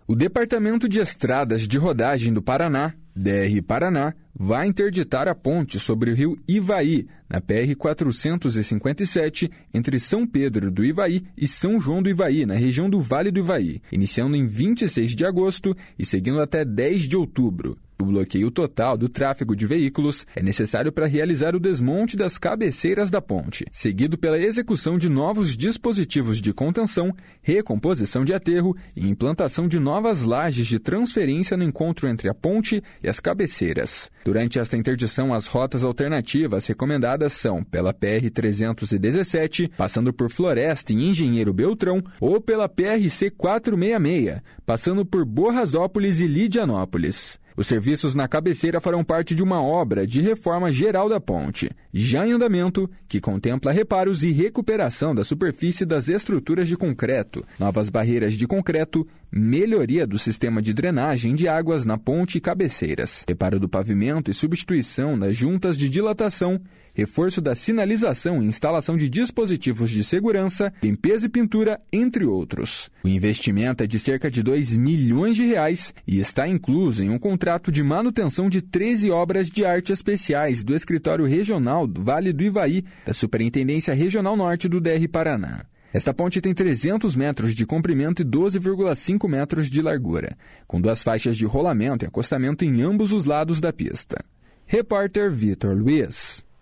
O Departamento de Estradas de Rodagem do Paraná, DR Paraná, vai interditar a ponte sobre o rio Ivaí, na PR-457, entre São Pedro do Ivaí e São João do Ivaí, na região do Vale do Ivaí, iniciando em 26 de agosto e seguindo até 10 de outubro. O bloqueio total do tráfego de veículos é necessário para realizar o desmonte das cabeceiras da ponte, seguido pela execução de novos dispositivos de contenção, recomposição de aterro e implantação de novas lajes de transferência no encontro entre a ponte e as cabeceiras. Durante esta interdição, as rotas alternativas recomendadas são pela PR-317, passando por Floresta e Engenheiro Beltrão, ou pela PRC-466, passando por Borrasópolis e Lidianópolis. Os serviços na cabeceira farão parte de uma obra de reforma geral da ponte, já em andamento, que contempla reparos e recuperação da superfície das estruturas de concreto, novas barreiras de concreto, melhoria do sistema de drenagem de águas na ponte e cabeceiras, reparo do pavimento e substituição das juntas de dilatação, reforço da sinalização e instalação de dispositivos de segurança, limpeza e pintura, entre outros. O investimento é de cerca de R$2 milhões e está incluso em um contrato de manutenção de 13 obras de arte especiais do Escritório Regional do Vale do Ivaí, da Superintendência Regional Norte do DR Paraná. Esta ponte tem 300 metros de comprimento e 12,5 metros de largura, com 2 faixas de rolamento e acostamento em ambos os lados da pista. Repórter Vitor Luiz.